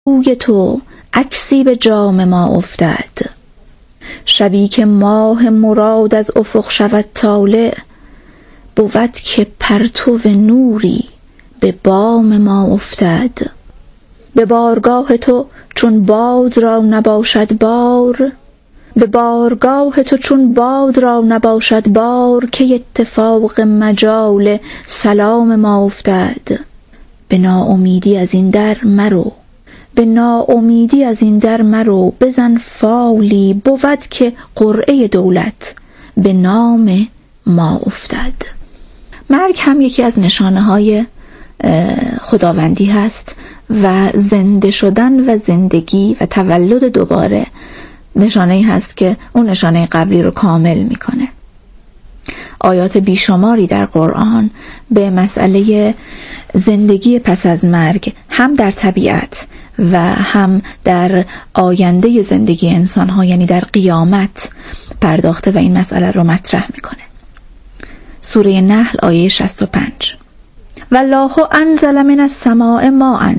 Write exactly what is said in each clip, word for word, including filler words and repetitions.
روی تو عکسی به جام ما افتد. شبی که ماه مراد از افق شود طالع، بود که پرتو نوری به بام ما افتد. به بارگاه تو چون باد را نباشد بار، به بارگاه تو چون باد را نباشد بار، که اتفاق مجال سلام ما افتد. به ناامیدی از این در مرو، به ناامیدی از این در مرو، بزن فالی بود که قرعه دولت به نام ما افتد. مرگ هم یکی از نشانه های خداوندی هست و زنده شدن و زندگی و تولد دوباره نشانه‌ای هست که اون نشانه قبلی رو کامل میکنه. آیات بیشماری در قرآن به مسئله زندگی پس از مرگ هم در طبیعت و هم در آینده زندگی انسان ها، یعنی در قیامت، پرداخته و این مسئله رو مطرح میکنه. سوره نحل آیه شصت و پنج: والله انزل من السماء ماء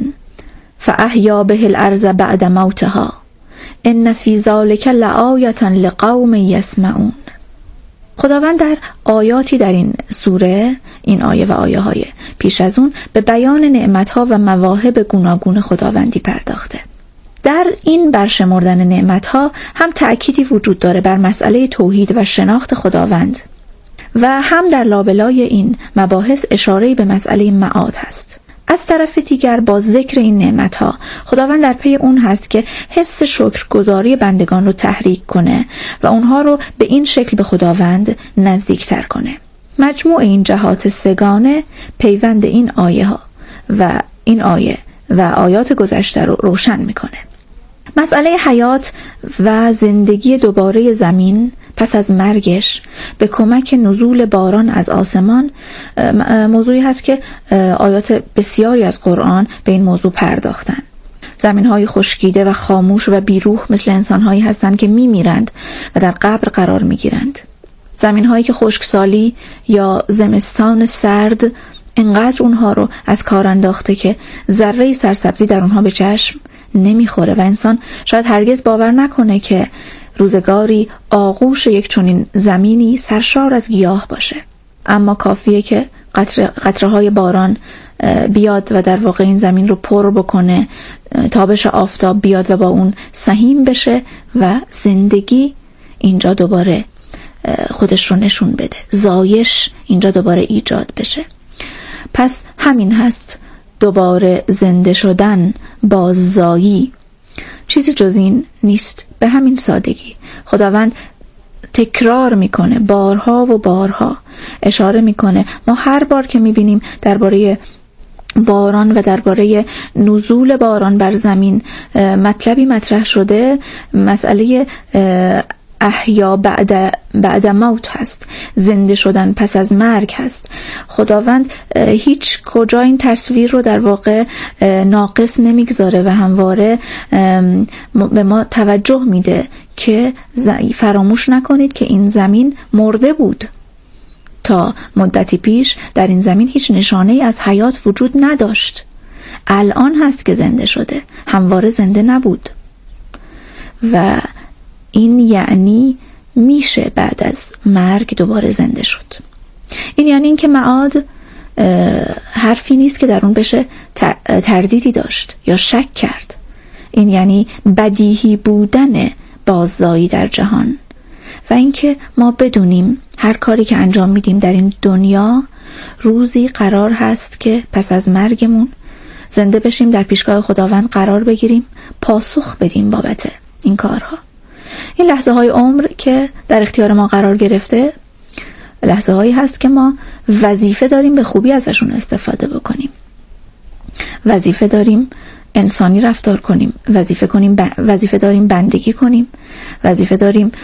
فاحیا به الارض بعد موتها ان فی ذلک لآیة لقوم یسمعون. خداوند در آیاتی در این سوره، این آیه و آیه های پیش از اون، به بیان نعمتها و مواهب گوناگون خداوندی پرداخته. در این برشمردن نعمتها هم تأکیدی وجود داره بر مسئله توحید و شناخت خداوند و هم در لابلای این مباحث اشاره‌ای به مسئله معاد هست. از طرف دیگر با ذکر این نعمتها خداوند در پی اون هست که حس شکرگزاری بندگان رو تحریک کنه و اونها رو به این شکل به خداوند نزدیکتر کنه. مجموع این جهات سگانه پیوند این آیه ها و این آیه و آیات گذشته رو روشن میکنه. مسئله حیات و زندگی دوباره زمین پس از مرگش به کمک نزول باران از آسمان موضوعی هست که آیات بسیاری از قرآن به این موضوع پرداختن. زمین‌های خشکیده و خاموش و بیروح مثل انسان‌هایی هستند که می‌میرند و در قبر قرار می‌گیرند. زمین‌هایی که خشکسالی یا زمستان سرد انقدر اونها رو از کار انداخته که ذره سرسبزی در اونها به چشم نمیخوره و انسان شاید هرگز باور نکنه که روزگاری آغوش یک چنین زمینی سرشار از گیاه باشه. اما کافیه که قطره قطره های باران بیاد و در واقع این زمین رو پر بکنه، تابش آفتاب بیاد و با اون سهیم بشه و زندگی اینجا دوباره خودش رو نشون بده، زایش اینجا دوباره ایجاد بشه. پس همین هست دوباره زنده شدن، باززایی، چیزی جز این نیست. به همین سادگی خداوند تکرار میکنه، بارها و بارها اشاره میکنه. ما هر بار که میبینیم درباره باران و درباره نزول باران بر زمین مطلبی مطرح شده، مسئله احیا بعد بعد موت هست، زنده شدن پس از مرگ هست. خداوند هیچ کجا این تصویر رو در واقع ناقص نمیگذاره و همواره به ما توجه میده که فراموش نکنید که این زمین مرده بود. تا مدتی پیش در این زمین هیچ نشانه‌ای از حیات وجود نداشت. الان هست که زنده شده، همواره زنده نبود. و این یعنی میشه بعد از مرگ دوباره زنده شد. این یعنی این که معاد حرفی نیست که در اون بشه تردیدی داشت یا شک کرد. این یعنی بدیهی بودن باززایی در جهان و اینکه ما بدونیم هر کاری که انجام میدیم در این دنیا روزی قرار هست که پس از مرگمون زنده بشیم، در پیشگاه خداوند قرار بگیریم، پاسخ بدیم بابت این کارها. این لحظه های عمر که در اختیار ما قرار گرفته لحظه هایی هست که ما وظیفه داریم به خوبی ازشون استفاده بکنیم، وظیفه داریم انسانی رفتار کنیم، وظیفه کنیم ب... وظیفه داریم بندگی کنیم، وظیفه داریم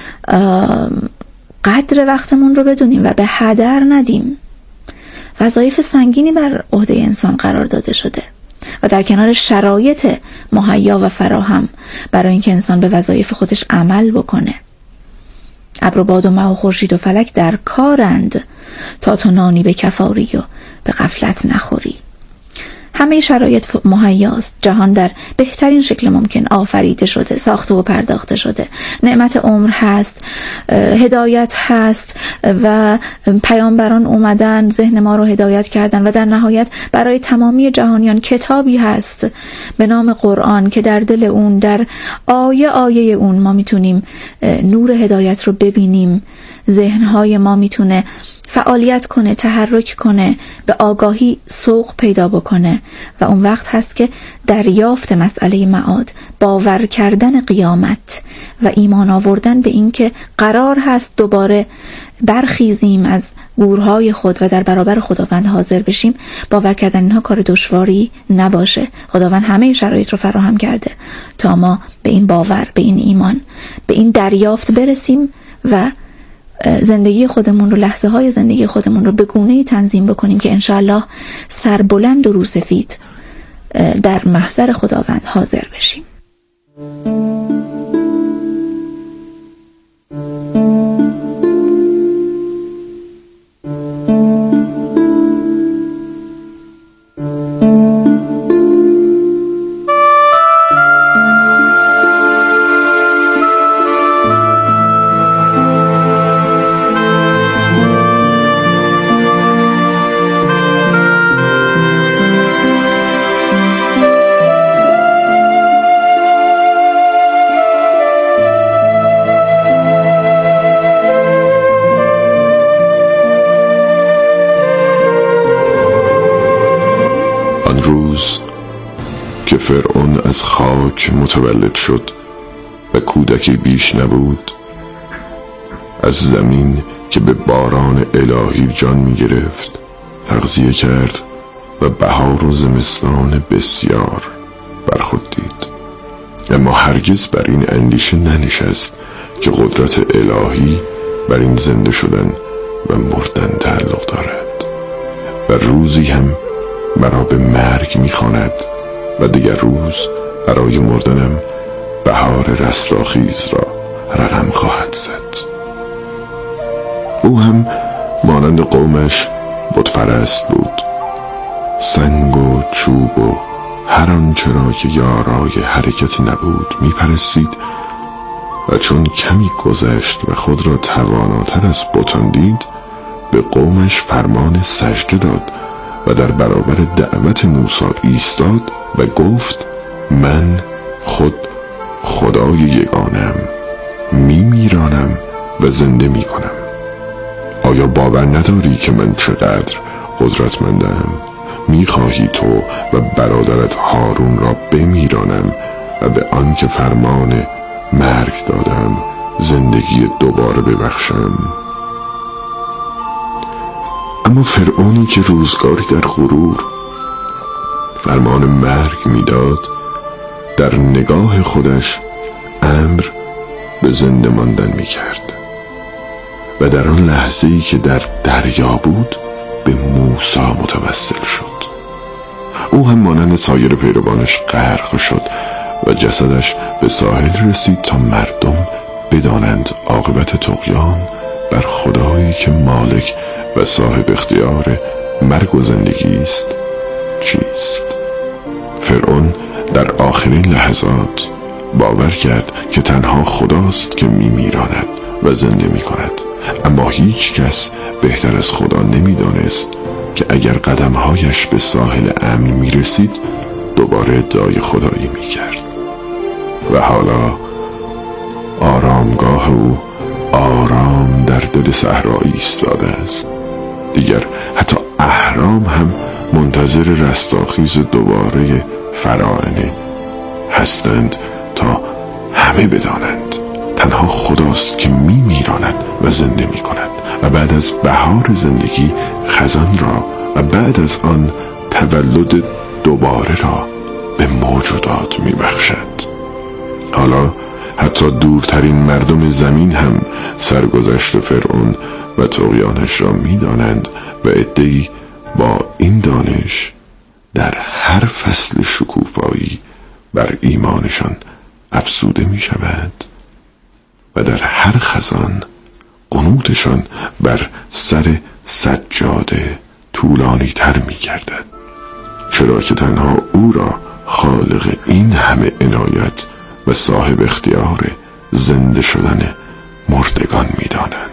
قدر وقتمون رو بدونیم و به هدر ندیم. وظایف سنگینی بر عهده انسان قرار داده شده و در کنار شرایط مهیا و فراهم برای اینکه انسان به وظایف خودش عمل بکنه. ابر و باد و مه و خورشید و فلک در کارند تا تو نانی به کفاری و به غفلت نخوری. همه شرایط مهیاست. جهان در بهترین شکل ممکن آفریده شده، ساخته و پرداخته شده. نعمت عمر هست، هدایت هست و پیامبران اومدن ذهن ما رو هدایت کردن و در نهایت برای تمامی جهانیان کتابی هست به نام قرآن که در دل اون، در آیه آیه اون ما میتونیم نور هدایت رو ببینیم. ذهنهای ما میتونه فعالیت کنه، تحرک کنه، به آگاهی سوق پیدا بکنه و اون وقت هست که دریافت مسئله معاد، باور کردن قیامت و ایمان آوردن به این که قرار هست دوباره برخیزیم از گورهای خود و در برابر خداوند حاضر بشیم. باور کردن اینها کار دشواری نباشه. خداوند همه شرایط رو فراهم کرده تا ما به این باور، به این ایمان، به این دریافت برسیم و زندگی خودمون رو، لحظه های زندگی خودمون رو به گونه‌ای تنظیم بکنیم که انشاءالله سربلند و روسفید در محضر خداوند حاضر بشیم. روز که فرعون از خاک متولد شد و کودکی بیش نبود، از زمین که به باران الهی جان می گرفت تغذیه کرد و بهار و زمستان بسیار بر خود دید. اما هرگز بر این اندیشه ننشست که قدرت الهی بر این زنده شدن و مردن تعلق دارد و روزی هم مرا به مرگ می‌خواند و دیگر روز برای مردنم بهار رستاخیز را رقم خواهد زد. او هم مانند قومش بتپرست بود، سنگ و چوب و هر آنچه را که یارای حرکت نبود میپرستید و چون کمی گذشت و خود را تواناتر از بتان دید، به قومش فرمان سجده داد و در برابر دعوت موسی ایستاد و گفت: من خود خدای یگانه‌ام، میمیرانم و زنده میکنم. آیا باور نداری که من چقدر قدرتمندم؟ میخواهی تو و برادرت هارون را بمیرانم و به آن که فرمان مرگ دادم زندگی دوباره ببخشم؟ اما فرعونی که روزگاری در غرور فرمان مرگ میداد، در نگاه خودش امر به زنده ماندن میکرد و در آن لحظه‌ای که در دریا بود به موسی متوسل شد. او هم مانند سایر پیروانش غرق شد و جسدش به ساحل رسید تا مردم بدانند عاقبت طغیان بر خدایی که مالک و صاحب اختیار مرگ و زندگی است چیست. فرعون در آخرین لحظات باور کرد که تنها خداست که میمیراند و زنده میکند، اما هیچ کس بهتر از خدا نمیدانست که اگر قدمهایش به ساحل امن میرسید دوباره ادعای خدایی میکرد. و حالا آرامگاه او آرام در دل صحرا ایستاده است. دیگر حتی اهرام هم منتظر رستاخیز دوباره فراعنه هستند تا همه بدانند تنها خداست که می میراند و زنده می کند و بعد از بهار زندگی خزان را و بعد از آن تولد دوباره را به موجودات می بخشد. حالا حتی دورترین مردم زمین هم سرگذشت فرعون و طغیانش را می دانند و عده‌ای با این دانش در هر فصل شکوفایی بر ایمانشان افزوده می شود و در هر خزان قنوتشان بر سر سجاده طولانی تر می گردد. چرا که تنها او را خالق این همه عنایت و صاحب اختیار زنده شدن مردگان می‌دانند.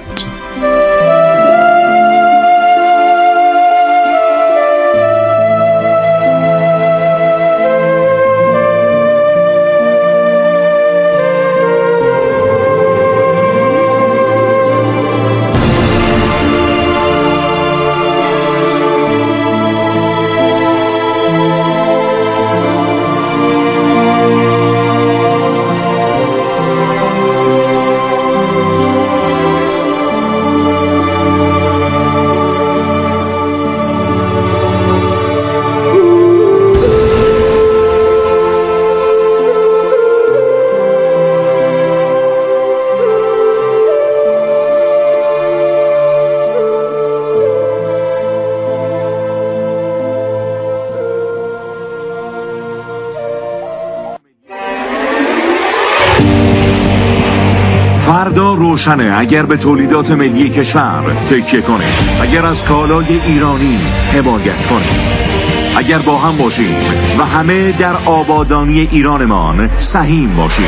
فردا روشنه اگر به تولیدات ملی کشور تکیه کنیم، اگر از کالای ایرانی حمایت کنیم، اگر با هم باشیم و همه در آبادانی ایرانمان سهیم باشیم.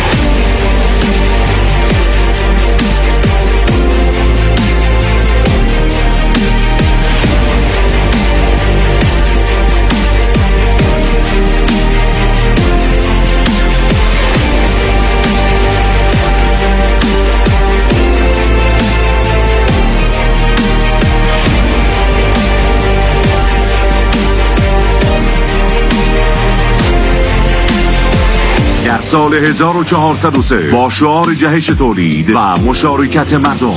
سال هزار و چهارصد و سه با شعار جهش تولید و مشارکت مردم،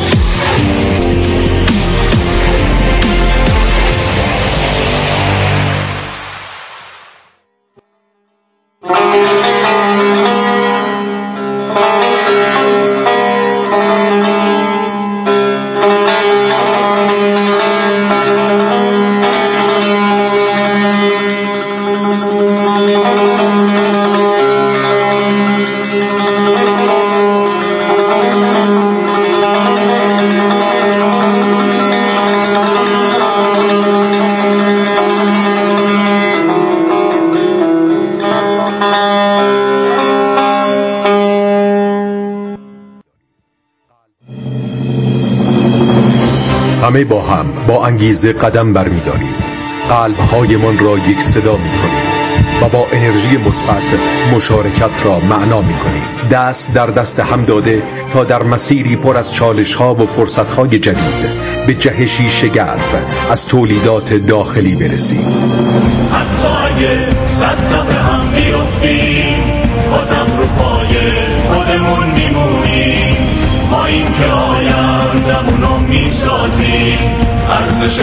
همه با هم با انگیزه قدم برمی‌داریم، قلب‌هایمان را یک صدا می‌کنیم و با انرژی مثبت مشارکت را معنا می‌کنیم. دست در دست هم داده تا در مسیری پر از چالش‌ها و فرصت‌های جدید به جهشی شگرف از تولیدات داخلی برسیم. حتی اگه صد دفعه هم بیفتیم، بازم رو پای خودمون میمونیم. ما این که آیندمونو میسازیم، ارزش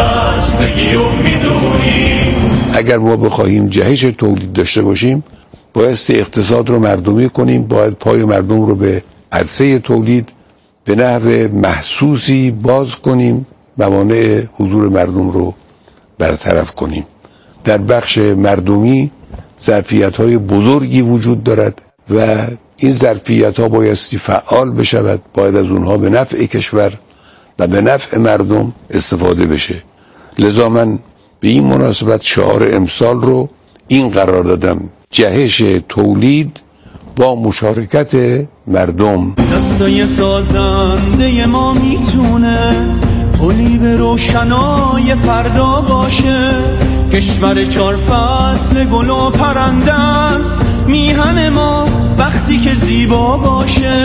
همبستگی رو میدونیم. اگر ما بخواهیم جهش تولید داشته باشیم، بایستی اقتصاد رو مردمی کنیم، باید پای مردم رو به عرصه تولید به نحو محسوسی باز کنیم، موانع حضور مردم رو برطرف کنیم. در بخش مردمی ظرفیت‌های بزرگی وجود دارد و این ظرفیت‌ها بایستی فعال بشود، باید از اونها به نفع کشور و به نفع مردم استفاده بشه. لذا من به این مناسبت شعار امسال رو این قرار دادم: جهش تولید با مشارکت مردم. دستای سازنده ما میتونه پلی به روشنای فردا باشه. کشور چار فصل گل و پرنده است، میهن ما وقتی که زیبا باشه.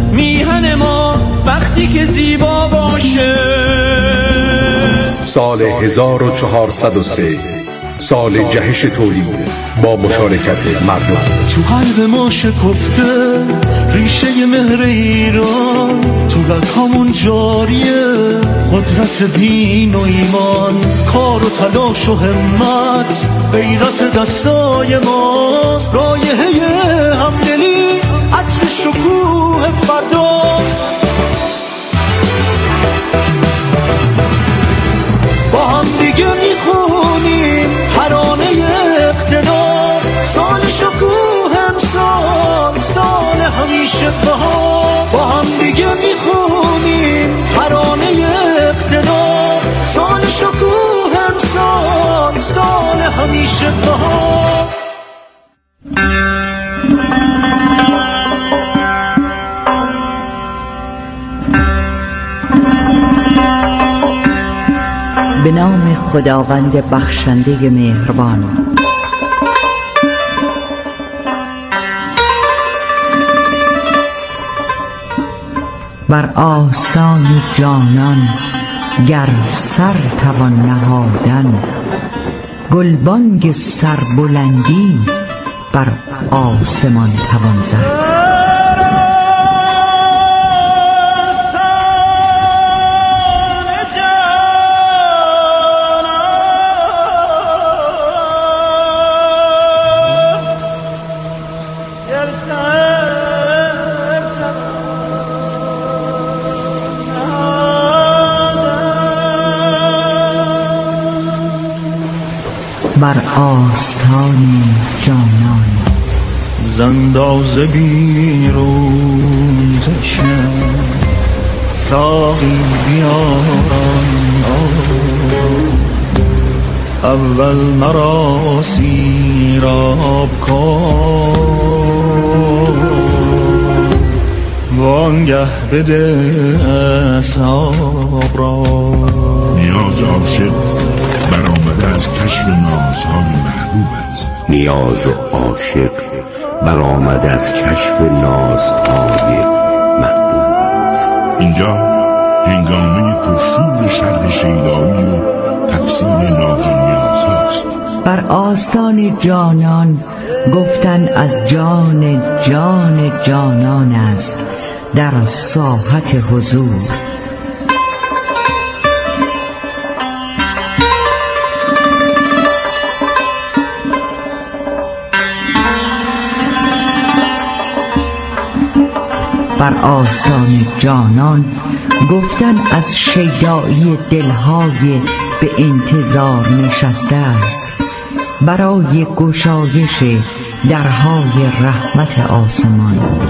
میهن ما وقتی که زیبا باشه. سال هزار و چهارصد و سه، سال جهش تولید با مشارکت مردم. تو قلب ما شکفته ریشه مهر ایران، تو رگامون جاریه قدرت دین و ایمان. کار و تلاش و همت غیرت دستای ماست. رایحه همدلی عطر شکوه فرداست. با هم دیگه میخونیم ترانه اقتدار. سال شکوه امسال، سال همیشه بهار. با هم دیگه میخونیم ترانه اقتدار. سال شکوه امسال، سال همیشه به نام خداوند بخشنده مهربان. بر آستان جانان گر سر توان نهادن، گلبانگ سربلندی بر آسمان توان زد. بر آستان جانان زنداز بیرون تشنه، ساقی بیاران اول مرا سیراب کن، وانگه بده اصحاب را. نیاز عاشق برآمده از کشف نازهای محبوب است. نیاز عاشق برآمده از کشف نازهای محبوب است. اینجا هنگامه پرشور شرح شیدایی و تفسیر ناز و نیاز هاست. بر آستان جانان گفتن از جان جان جانان است در ساحت حضور. بر آستان جانان گفتن از شیدایی دلهای به انتظار نشسته است برای گشایش درهای رحمت آسمان.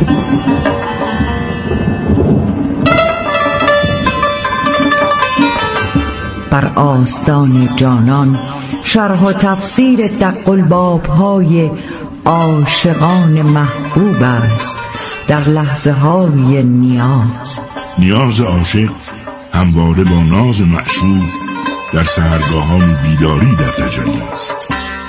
بر آستان جانان شرح و تفسیر دق الباب‌های عاشقان محبوب است در لحظه های نیاز. نیاز عاشق همواره با ناز معشوق در سحرگاهان بیداری در تجلی است.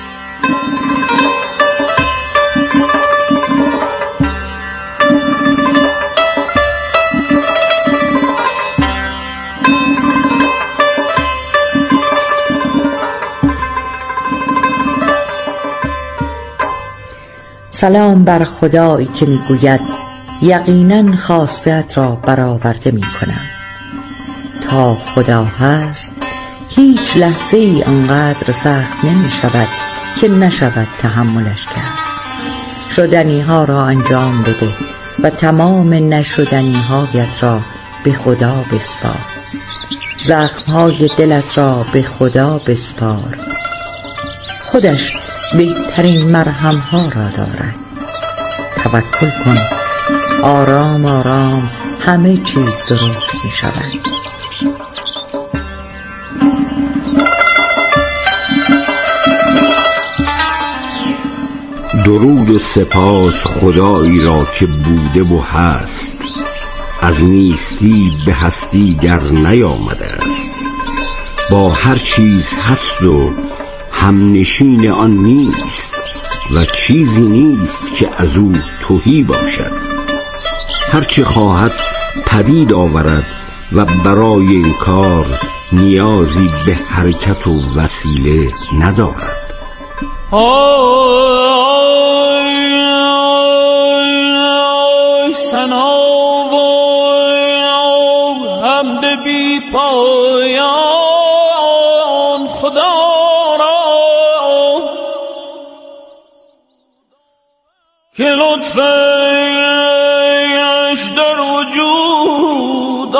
سلام بر خدایی که میگوید یقینا خواسته‌ات را برآورده میکنم. تا خدا هست هیچ لحظه ای آنقدر سخت نمی شود که نشود تحملش کرد. شدنی ها را انجام بده و تمام نشدنی هایت را به خدا بسپار. زخم های دلت را به خدا بسپار. خودش بهترین مرهم ها را دارد. توکل کن، آرام آرام همه چیز درست می شود. درود و سپاس خدایی را که بوده و هست، از نیستی به هستی در نیامده است. با هر چیز هست و همنشین آن نیست و چیزی نیست که از او تهی باشد. هرچه خواهد پدید آورد و برای این کار نیازی به حرکت و وسیله ندارد. سنا و حمد بی پایان خدا را که لطفش در وجود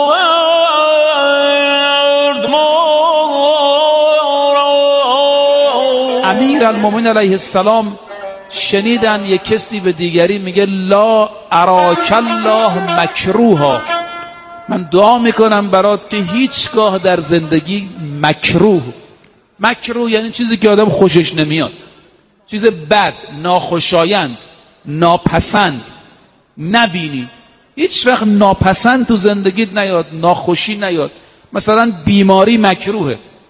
آورد ما را. امیرالمومنین علیه السلام شنیدن یک کسی به دیگری میگه لا اراک الله مکروها، من دعا میکنم برات که هیچگاه در زندگی مکروه، مکروه یعنی چیزی که آدم خوشش نمیاد، چیز بد، ناخوشایند، ناپسند نبینی. هیچ وقت ناپسند تو زندگیت نیاد، ناخوشی نیاد. مثلا بیماری مکروهه،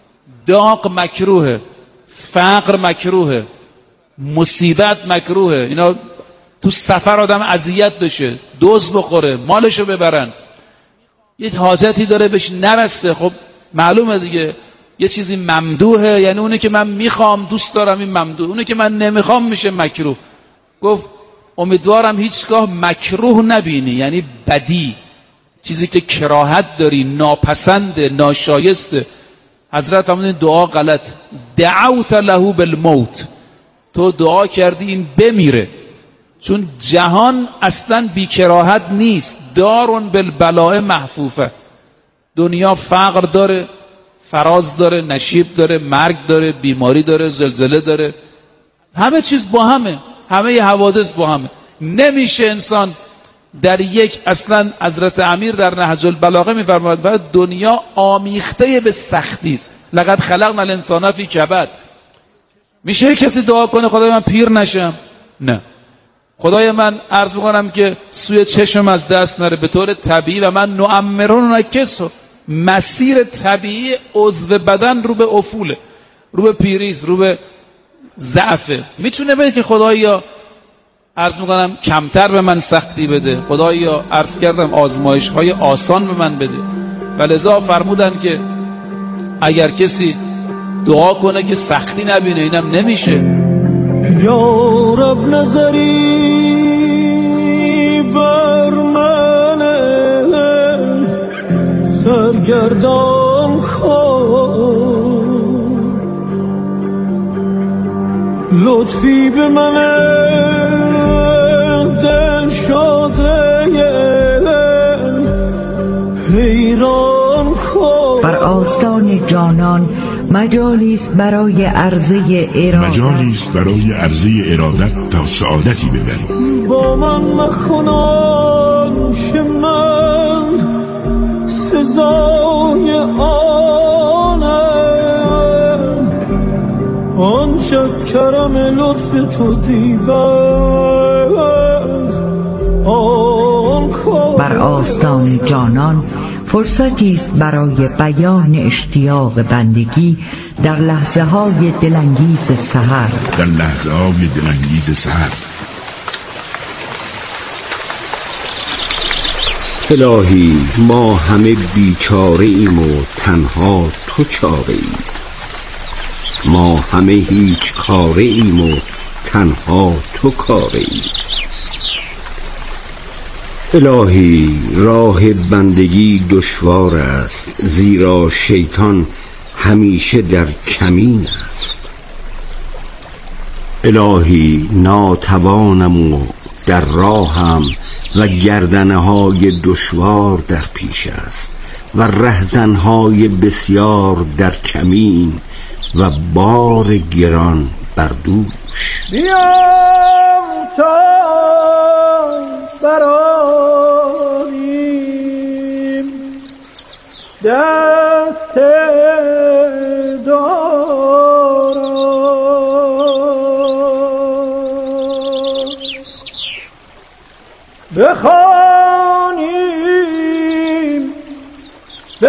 داغ مکروهه، فقر مکروهه، مصیبت مکروهه. اینا تو سفر آدم اذیت بشه، دزد بخوره، مالشو ببرن، یه حاجتی داره بهش نرسه، خب معلومه دیگه یه چیزی ممدوحه، یعنی اونه که من میخوام دوست دارم این ممدوح، اونه که من نمیخوام میشه مکروه. گفت امیدوارم هیچگاه مکروه نبینی، یعنی بدی، چیزی که کراهت داری، ناپسنده، ناشایسته. حضرت فرمودن دعا غلط، دعوت له بالموت، تو دعا کردی این بمیره، چون جهان اصلا بی کراهت نیست، دارون بالبلاء محفوفه. دنیا فقر داره، فراز داره، نشیب داره، مرگ داره، بیماری داره، زلزله داره، همه چیز با همه، همه ی حوادث با همه. نمیشه انسان در یک، اصلا حضرت امیر در نهج البلاغه میفرماید و دنیا آمیخته به سختی است، لقد خلقنا الانسان فی کبد. میشه کسی دعا کنه خدای من پیر نشم؟ نه. خدای من عرض میکنم که سوی چشم از دست نره به طور طبیعی و من نعمرون نکسو، مسیر طبیعی عضو بدن رو به افوله، رو به پیریز، رو به ضعفه. میتونه بگه که خدایا عرض میکنم کمتر به من سختی بده، خدایا عرض کردم آزمایش های آسان به من بده. و لذا فرمودن که اگر کسی دعا کنه که سختی نبینه، اینم نمیشه. یا رب نظری بر من سرگردان کن، لطفی به من دل شاده حیران کن. بر آستان جانان مجالی است برای عرضه ارادت، مجالی است برای عرضه ارادت تا سعادتی ببریم. با من مخونان که من سزای آنم، آنچه از کرم لطف تو زیباست آن کن. بر آستان جانان فرصتی است برای بیان اشتیاق بندگی در لحظه های دلانگیز سحر، در لحظه های دلانگیز سحر. الهی ما همه بیچاره ایم و تنها تو چاره ای، ما همه هیچ کاره ایم و تنها تو کاره ای. الهی راه بندگی دشوار است، زیرا شیطان همیشه در کمین است. الهی ناتوانم و در راهم و گردنه های دشوار در پیش است و رهزنهای بسیار در کمین و بار گران بر دوش. بیام تا براریم دست دارا، بخوانیم به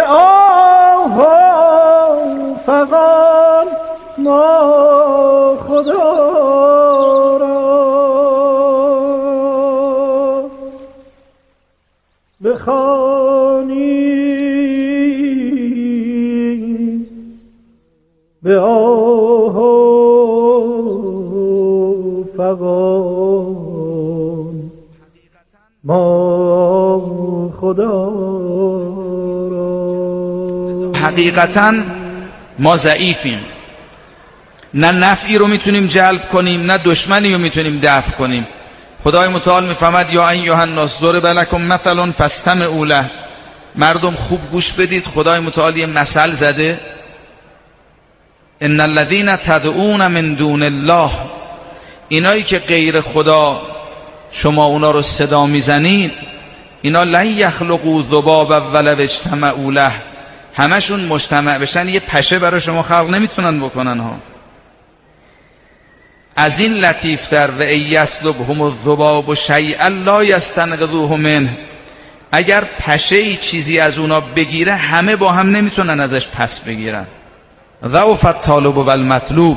آهان فغان ما خدا را، بخوانیم به آهان فغان ما خدا را. حقیقتاً ما ضعیفیم، نه نفعی رو میتونیم جلب کنیم نه دشمنی رو میتونیم دفع کنیم. خدای متعال میفرماد یا ایها الناس ضرب لکم مثل فاستمعوا له. مردم خوب گوش بدید، خدای متعال یه مثل زده. ان الذين تدعون من دون الله، اینایی که غیر خدا شما اونا رو صدا میزنید، اینا لن یخلقوا ذبابا ولو اجتمعوا له، همشون مجتمع بشن یه پشه برای شما خلق نمیتونن بکنن ها. از این لطیفتر و ای یسلبهم الذباب شیئا لا یستنقذوه منه، اگر پشه ای چیزی از اونا بگیره همه با هم نمیتونن ازش پس بگیرن. ضعف الطالب و المطلوب.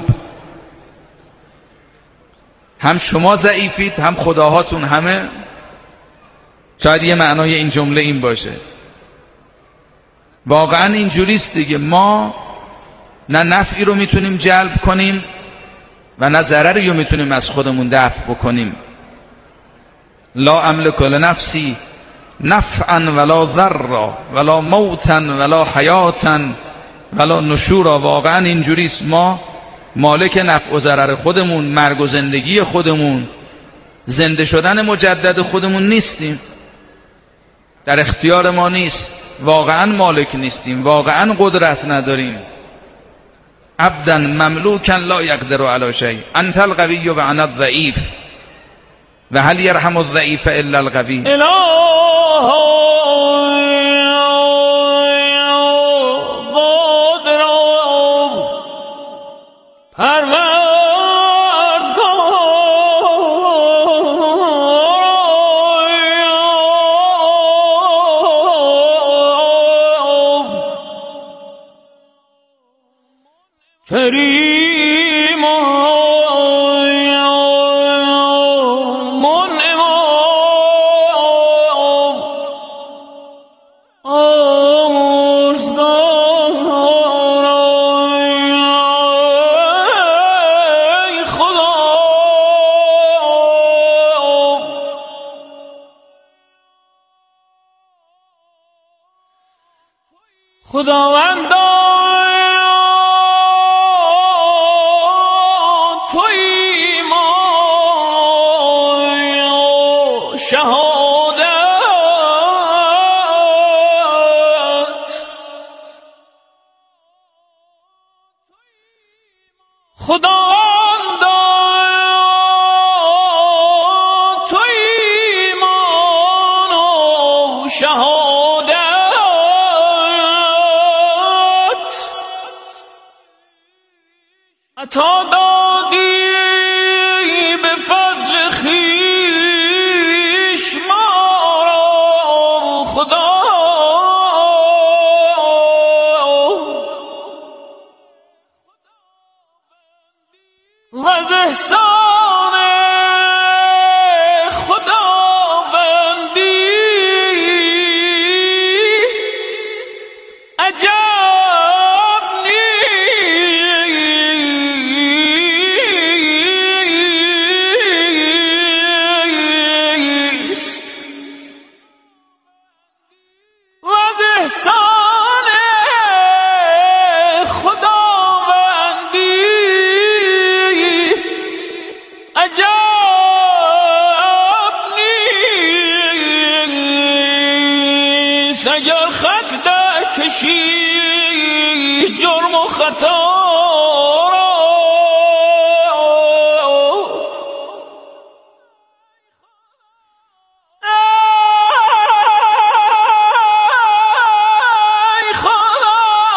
هم شما ضعیفید، هم خداهاتون همه. شاید یه معنای این جمله این باشه. واقعا اینجوریست دیگه. ما نه نفعی رو میتونیم جلب کنیم و نه ضرری رو میتونیم از خودمون دفع بکنیم. لا املک لنفسی نفعا ولا ضرا ولا موتا ولا حیاتا ولا نشورا. واقعا اینجوریست. ما مالک نفع و ضرر خودمون، مرگ و زندگی خودمون، زنده شدن مجدد خودمون نیستیم. در اختیار ما نیست. واقعا مالک نیستیم. واقعا قدرت نداریم. عبدا مملوکا لا یقدر علی شیء. انت القوی و انا الضعیف و هل یرحم الضعیف الا القوی. کریم منعم آمرزگار ای خدا. خداوندا خداوندا تو ایمان و شهادت عطا دادی به فضل خویش ما را خدا. و از احسان خداوندی عجب نیست. و از احسان خداوندی عجب نیست. اگر خط در کشی جرم و خطا ای خدا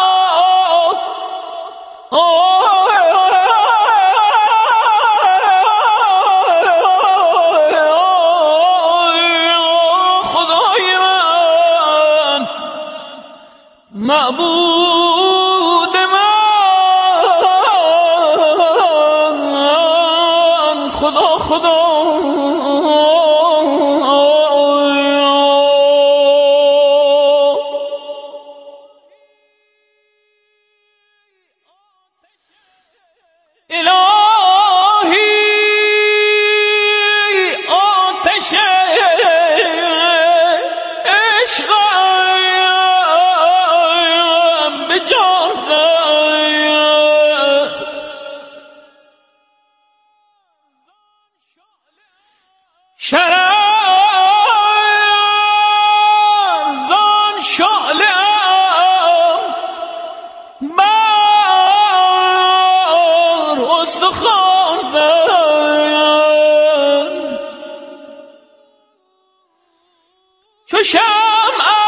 معبود من خدا خدا. الهی آتش عشقم به جان زد. شرر زان شعله بر استخوان زد. چو شمع